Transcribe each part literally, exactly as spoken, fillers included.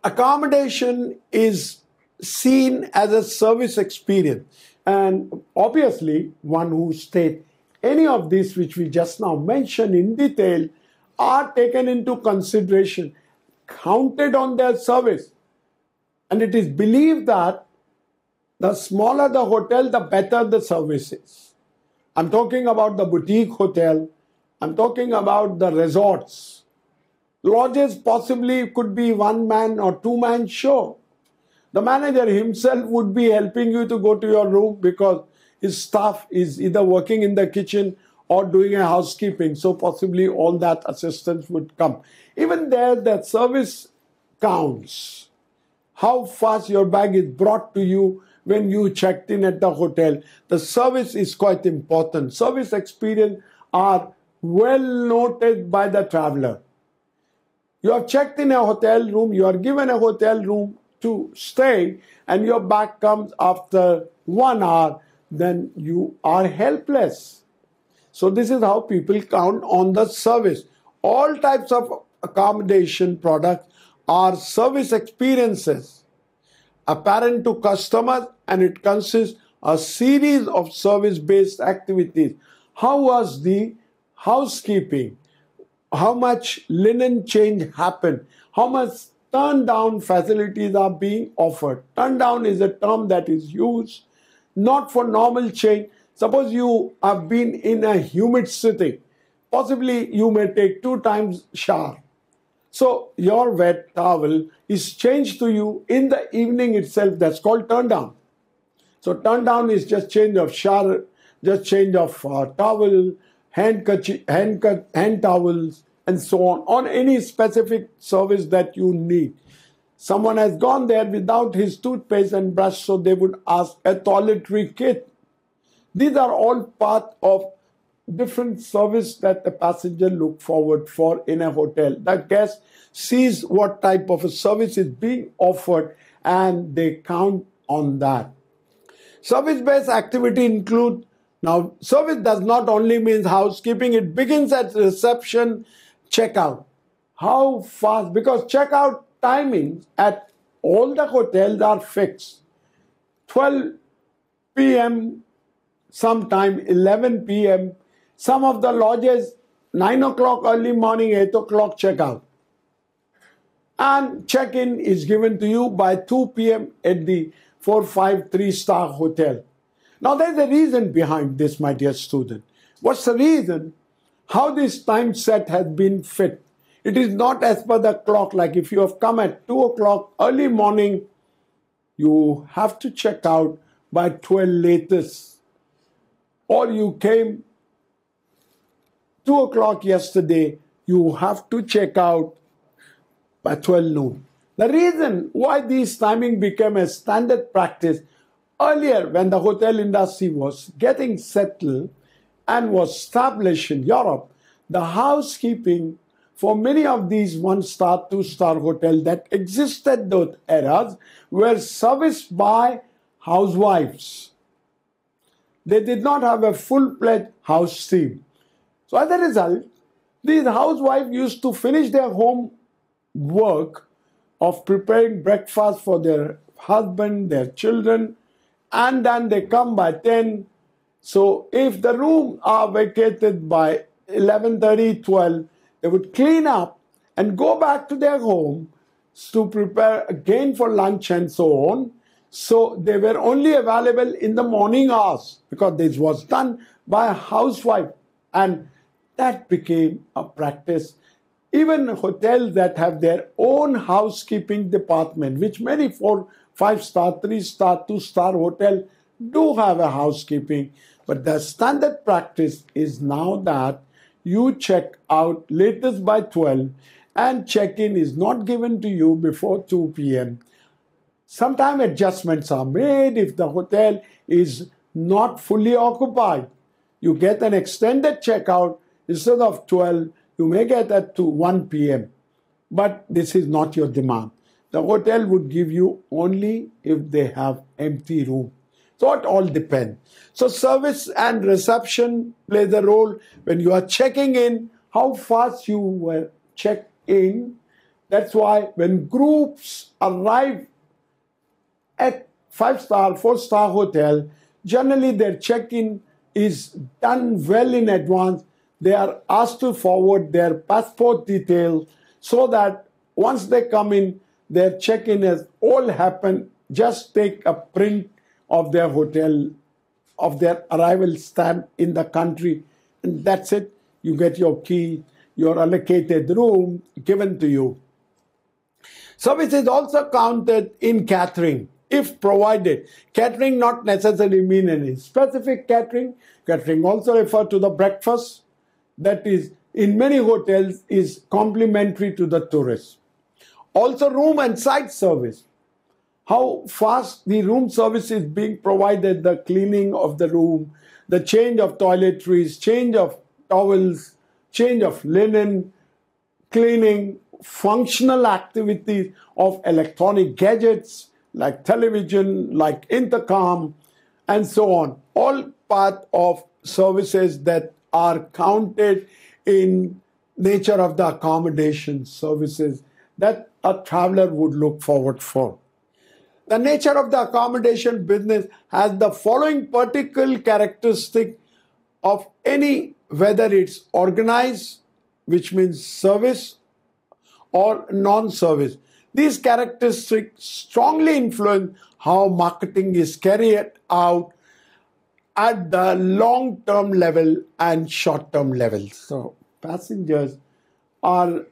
Accommodation is seen as a service experience. And obviously, one who states any of these which we just now mentioned in detail are taken into consideration, counted on their service. And it is believed that the smaller the hotel, the better the service is. I'm talking about the boutique hotel. I'm talking about the resorts. Lodges possibly could be one-man or two-man show. The manager himself would be helping you to go to your room because his staff is either working in the kitchen or doing a housekeeping. So possibly all that assistance would come. Even there, that service counts. How fast your bag is brought to you when you checked in at the hotel. The service is quite important. Service experience are well noted by the traveler. You have checked in a hotel room, you are given a hotel room to stay, and your bag comes after one hour, then you are helpless. So this is how people count on the service. All types of accommodation products are service experiences apparent to customers, and it consists of a series of service-based activities. How was the housekeeping? How much linen change happened? How much turn down facilities are being offered? Turn down is a term that is used not for normal change. Suppose you have been in a humid city. Possibly you may take two times shower. So your wet towel is changed to you in the evening itself. That's called turn down. So turn down is just change of shower, just change of uh, towel, hand, hand, hand towels, and so on, on any specific service that you need. Someone has gone there without his toothpaste and brush, so they would ask a toiletry kit. These are all part of different service that the passenger look forward for in a hotel. The guest sees what type of a service is being offered and they count on that. Service-based activity include, now service does not only mean housekeeping, it begins at reception, checkout. How fast? Because checkout timings at all the hotels are fixed. twelve p m, sometime eleven p m Some of the lodges, nine o'clock early morning, eight o'clock checkout. And check-in is given to you by two p m at the four five three-star hotel. Now there's a reason behind this, my dear student. What's the reason? How this time set has been fit. It is not as per the clock, like if you have come at two o'clock early morning, you have to check out by twelve latest. Or you came two o'clock yesterday, you have to check out by twelve noon. The reason why this timing became a standard practice earlier when the hotel industry was getting settled and was established in Europe, the housekeeping for many of these one-star, two-star hotels that existed those eras were serviced by housewives. They did not have a full-fledged house team. So as a result, these housewives used to finish their home work of preparing breakfast for their husband, their children, and then they come by ten. So if the rooms are vacated by eleven thirty, twelve, they would clean up and go back to their home to prepare again for lunch and so on. So they were only available in the morning hours because this was done by a housewife. And that became a practice. Even hotels that have their own housekeeping department, which many four, five-star, three-star, two-star hotel do have a housekeeping. But the standard practice is now that you check out latest by twelve and check-in is not given to you before two p m Sometimes adjustments are made if the hotel is not fully occupied. You get an extended checkout. Instead of twelve, you may get that to one p m But this is not your demand. The hotel would give you only if they have empty room. So it all depends. So service and reception play the role when you are checking in, how fast you were checked in, That's why when groups arrive at five-star, four-star hotel, generally their check-in is done well in advance. They are asked to forward their passport details so that once they come in, their check-in has all happened. Just take a print of their hotel, of their arrival stamp in the country, and that's it. You get your key, your allocated room given to you. Service is also counted in catering, if provided. Catering not necessarily mean any specific catering. Catering also refer to the breakfast that is in many hotels is complimentary to the tourists. Also room and site service. How fast the room service is being provided, the cleaning of the room, the change of toiletries, change of towels, change of linen, cleaning, functional activities of electronic gadgets like television, like intercom, and so on. All part of services that are counted in nature of the accommodation services that a traveler would look forward for. The nature of the accommodation business has the following particular characteristic of any, whether it's organized, which means service, or non-service. These characteristics strongly influence how marketing is carried out at the long-term level and short-term level. So passengers are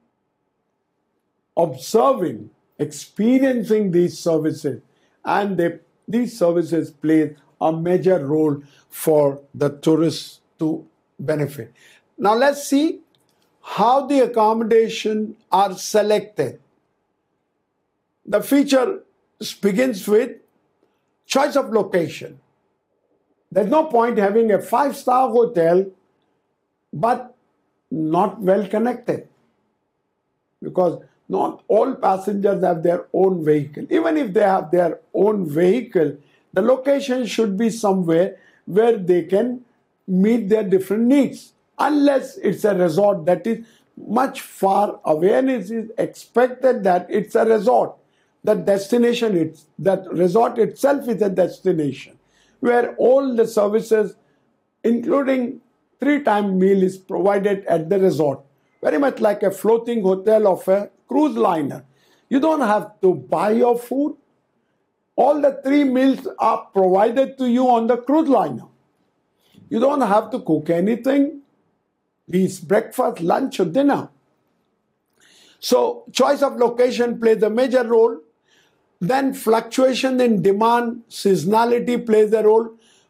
observing, experiencing these services, and they, these services play a major role for the tourists to benefit. Now let's see how the accommodation are selected. The feature begins with choice of location. There's no point having a five-star hotel but not well connected, because not all passengers have their own vehicle. Even if they have their own vehicle, the location should be somewhere where they can meet their different needs. Unless it's a resort that is much far away and it is expected that it's a resort. The destination, it's, that resort itself is a destination where all the services, including three-time meal, is provided at the resort. Very much like a floating hotel of a cruise liner. You don't have to buy your food. All the three meals are provided to you on the cruise liner. You don't have to cook anything, be it breakfast, lunch, or dinner. So choice of location plays a major role. Then fluctuation in demand, seasonality plays a role.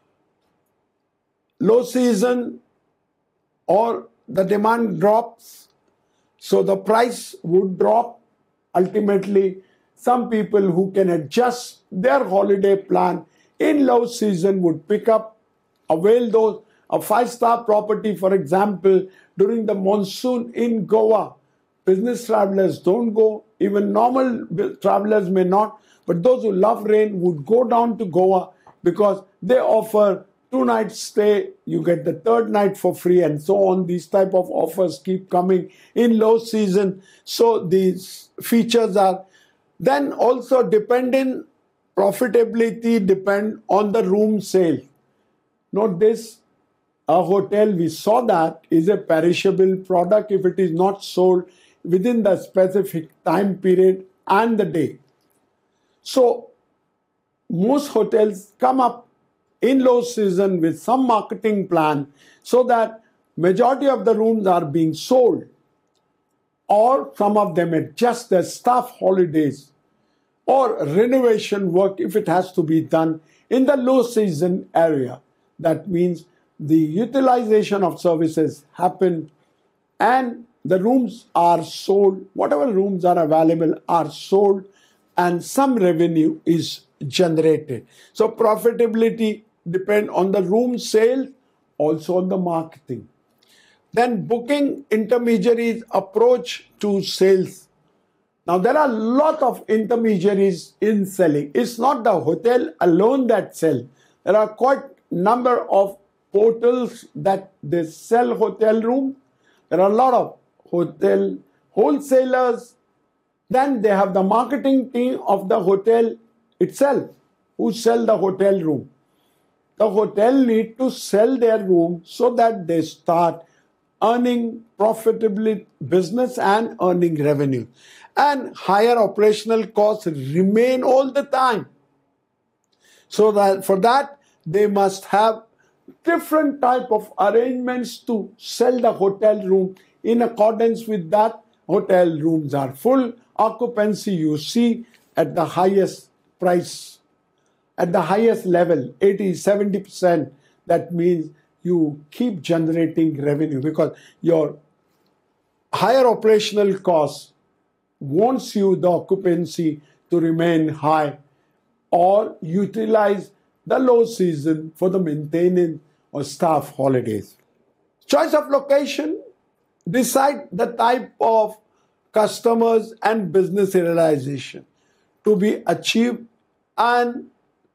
Low season or the demand drops, so the price would drop. Ultimately, some people who can adjust their holiday plan in low season would pick up, avail those. A five-star property, for example, during the monsoon in Goa, business travelers don't go, even normal travelers may not, but those who love rain would go down to Goa because they offer two nights stay, you get the third night for free, and so on. These type of offers keep coming in low season. So these features are then also dependent, profitability depend on the room sale. Note this, a hotel, we saw that, is a perishable product if it is not sold within the specific time period and the day. So most hotels come up in low season with some marketing plan so that majority of the rooms are being sold, or some of them adjust their staff holidays or renovation work if it has to be done in the low season area. That means the utilization of services happen and the rooms are sold, whatever rooms are available are sold, and some revenue is generated. So profitability depends on the room sale, also on the marketing. Then booking intermediaries approach to sales. Now there are a lot of intermediaries in selling. It's not the hotel alone that sell. There are quite a number of portals that they sell hotel rooms. There are a lot of hotel wholesalers Then they have the marketing team of the hotel itself who sell the hotel room. The hotel need to sell their room so that they start earning profitably business and earning revenue. And higher operational costs remain all the time. So that for that, they must have different type of arrangements to sell the hotel room. In accordance with that, hotel rooms are full. Occupancy you see at the highest price, at the highest level, eighty, seventy percent. That means you keep generating revenue because your higher operational costs wants you the occupancy to remain high or utilize the low season for the maintenance or staff holidays. Choice of location, decide the type of customers and business realization to be achieved and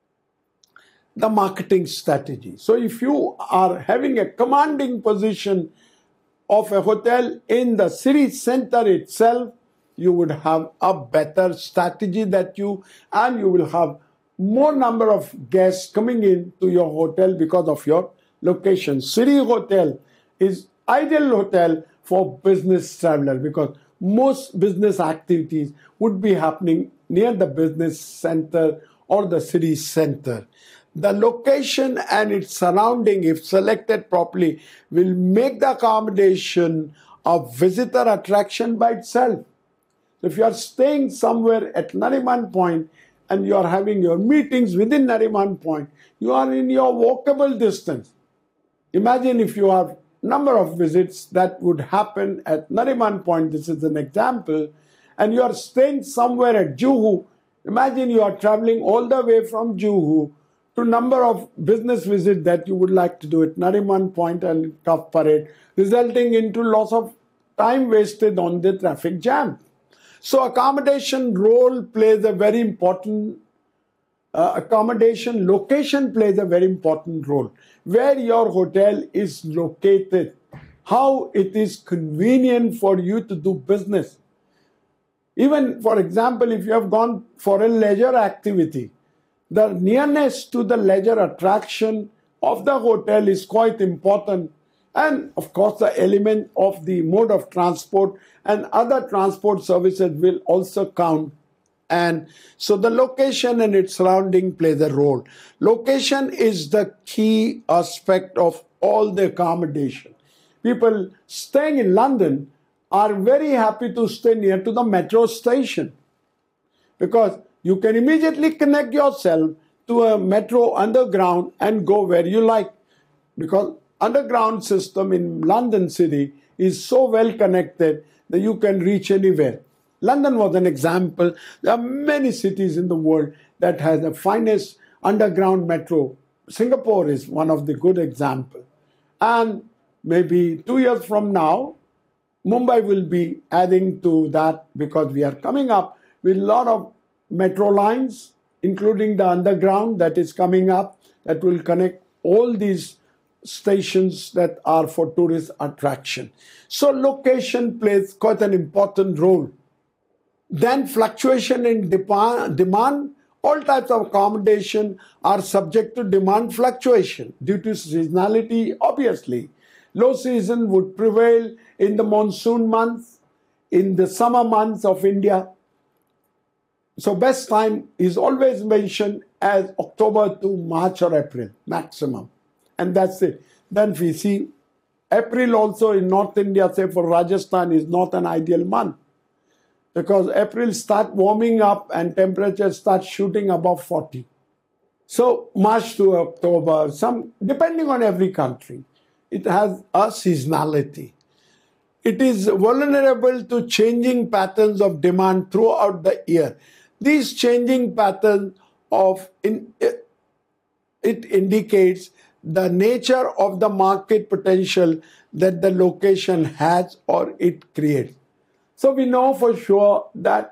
the marketing strategy. So if you are having a commanding position of a hotel in the city center itself, you would have a better strategy that you, and you will have more number of guests coming in to your hotel because of your location. City hotel is ideal hotel for business traveler because most business activities would be happening near the business center or the city center. The location and its surrounding, if selected properly, will make the accommodation a visitor attraction by itself. If you are staying somewhere at Nariman Point and you are having your meetings within Nariman Point, you are in your walkable distance. Imagine if you have number of visits that would happen at Nariman Point, this is an example, and you are staying somewhere at Juhu. Imagine you are traveling all the way from Juhu to number of business visits that you would like to do at Nariman Point and Cuff Parade, resulting into loss of time wasted on the traffic jam. So accommodation role plays a very important, uh, accommodation location plays a very important role. Where your hotel is located, how it is convenient for you to do business. Even, for example, if you have gone for a leisure activity, the nearness to the leisure attraction of the hotel is quite important. And of course, the element of the mode of transport and other transport services will also count. And so the location and its surrounding plays a role. Location is the key aspect of all the accommodation. People staying in London are very happy to stay near to the metro station because you can immediately connect yourself to a metro underground and go where you like. Because underground system in London city is so well connected that you can reach anywhere. London was an example. There are many cities in the world that has the finest underground metro. Singapore is one of the good examples. And maybe two years from now, Mumbai will be adding to that because we are coming up with a lot of metro lines, including the underground that is coming up, that will connect all these stations that are for tourist attraction. So location plays quite an important role. Then fluctuation in demand, all types of accommodation are subject to demand fluctuation due to seasonality, obviously. Low season would prevail in the monsoon months, in the summer months of India. So best time is always mentioned as October to March or April, maximum. And that's it. Then we see April also in North India, say for Rajasthan, is not an ideal month. Because April start warming up and temperatures start shooting above forty. So March to October, some depending on every country, it has a seasonality. It is vulnerable to changing patterns of demand throughout the year. These changing patterns of in, it, it indicates the nature of the market potential that the location has or it creates. So we know for sure that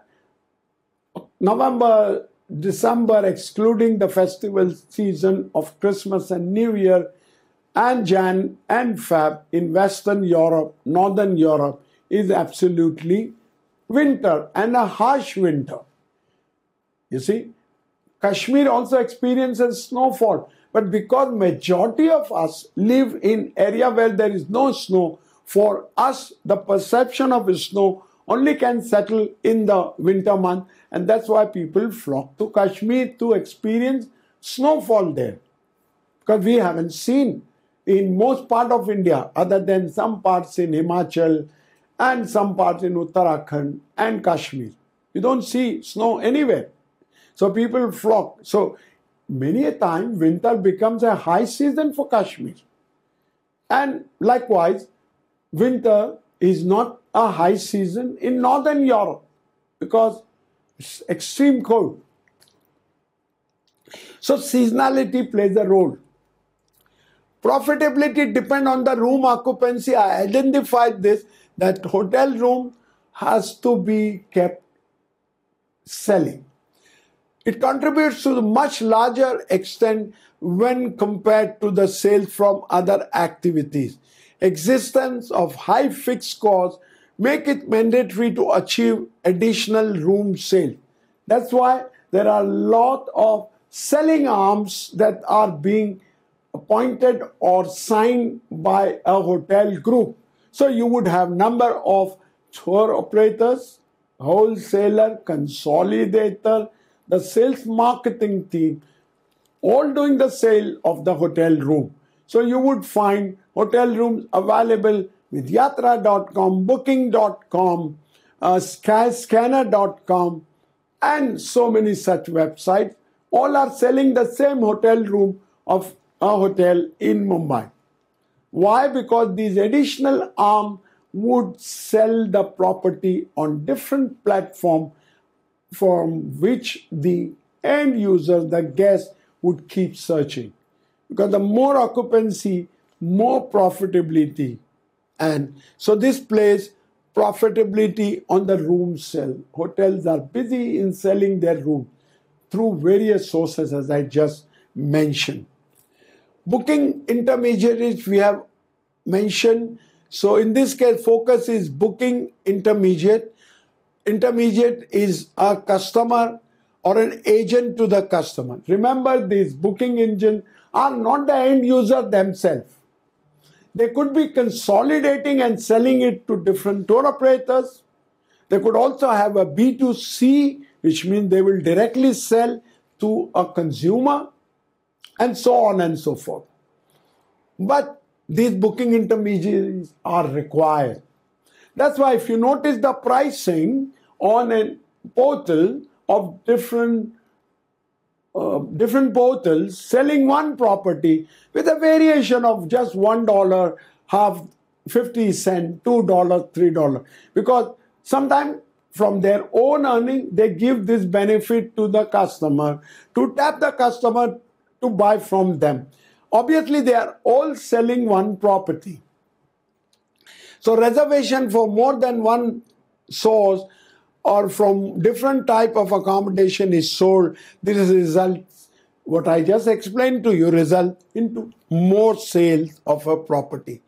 November, December, excluding the festival season of Christmas and New Year, and Jan and Feb in Western Europe, Northern Europe, is absolutely winter and a harsh winter. You see, Kashmir also experiences snowfall, but because majority of us live in area where there is no snow, for us the perception of snow only can settle in the winter month, and that's why people flock to Kashmir to experience snowfall there. Because we haven't seen in most part of India, other than some parts in Himachal and some parts in Uttarakhand and Kashmir. You don't see snow anywhere. So people flock. So many a time winter becomes a high season for Kashmir. And likewise, winter is not a high season in Northern Europe because it's extreme cold. So seasonality plays a role. Profitability depends on the room occupancy. I identified this, that hotel room has to be kept selling. It contributes to a much larger extent when compared to the sales from other activities. Existence of high fixed costs make it mandatory to achieve additional room sale. That's why there are a lot of selling arms that are being appointed or signed by a hotel group. So you would have number of tour operators, wholesaler, consolidator, the sales marketing team, all doing the sale of the hotel room. So you would find hotel rooms available with yatra dot com, booking dot com, uh, skyscanner dot com, and so many such websites. All are selling the same hotel room of a hotel in Mumbai. Why? Because these additional arm would sell the property on different platform from which the end user, the guest, would keep searching. Because the more occupancy, more profitability. And so this plays profitability on the room sale. Hotels are busy in selling their room through various sources, as I just mentioned. Booking intermediaries we have mentioned. So in this case, focus is booking intermediate. Intermediate is a customer or an agent to the customer. Remember, these booking engines are not the end user themselves. They could be consolidating and selling it to different tour operators. They could also have a B two C, which means they will directly sell to a consumer, and so on and so forth. But these booking intermediaries are required. That's why if you notice the pricing on a portal of different uh, different portals selling one property with a variation of just one dollar, half, fifty cent, two dollars, three dollars, because sometimes from their own earning they give this benefit to the customer to tap the customer to buy from them. Obviously, they are all selling one property. So reservation for more than one source or from different type of accommodation is sold. This results, what I just explained to you, result into more sales of a property.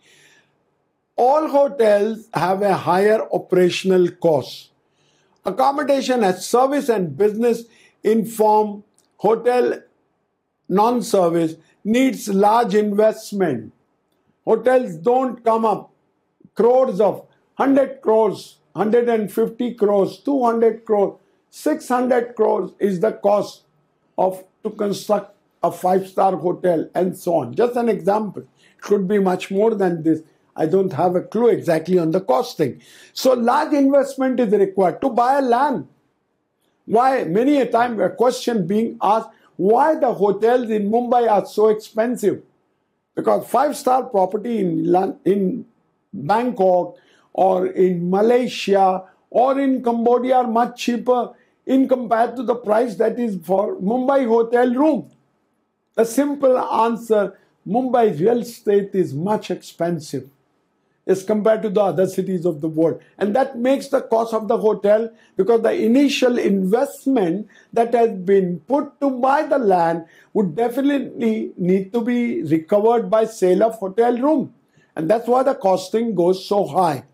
All hotels have a higher operational cost. Accommodation as service and business inform hotel non-service needs large investment. Hotels don't come up crores of one hundred crores, one hundred fifty crores, two hundred crores, six hundred crores is the cost of to construct a five-star hotel and so on. Just an example. It could be much more than this. I don't have a clue exactly on the costing. So large investment is required to buy a land. Why? Many a time a question being asked, why the hotels in Mumbai are so expensive? Because five-star property in, in Bangkok or in Malaysia or in Cambodia are much cheaper in compared to the price that is for Mumbai hotel room. The simple answer, Mumbai's real estate is much expensive as compared to the other cities of the world. And that makes the cost of the hotel, because the initial investment that has been put to buy the land would definitely need to be recovered by sale of hotel room. And that's why the costing goes so high.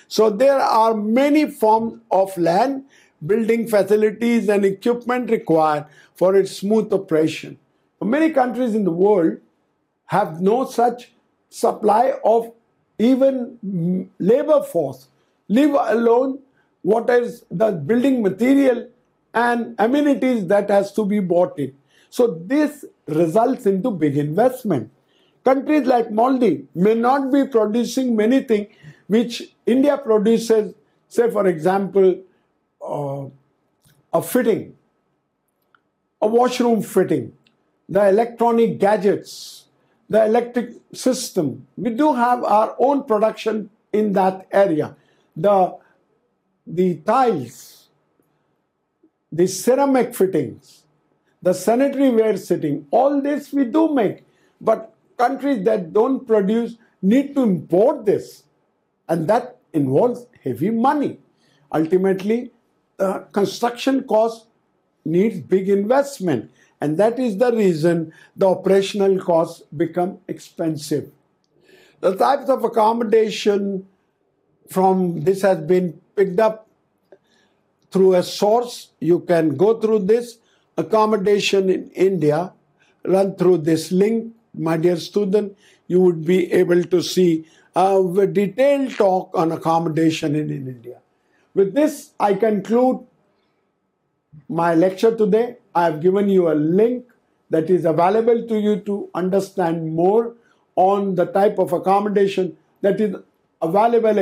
So there are many forms of land, building facilities and equipment required for its smooth operation. Many countries in the world have no such supply of even labor force, leave alone what is the building material and amenities that has to be bought in. So this results into big investment. Countries like Maldives may not be producing many things which India produces, say for example, uh, a fitting, a washroom fitting, the electronic gadgets, the electric system. We do have our own production in that area. The, the tiles, the ceramic fittings, the sanitary ware fitting, all this we do make. But countries that don't produce need to import this. And that involves heavy money. Ultimately, the construction cost needs big investment. And that is the reason the operational costs become expensive. The types of accommodation from this has been picked up through a source. You can go through this. Accommodation in India, run through this link, my dear student. You would be able to see a detailed talk on accommodation in, in India. With this, I conclude my lecture today. I have given you a link that is available to you to understand more on the type of accommodation that is available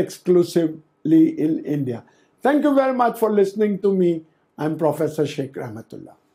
exclusively in India. Thank you very much for listening to me. I'm Professor Sheikh Rahmatullah.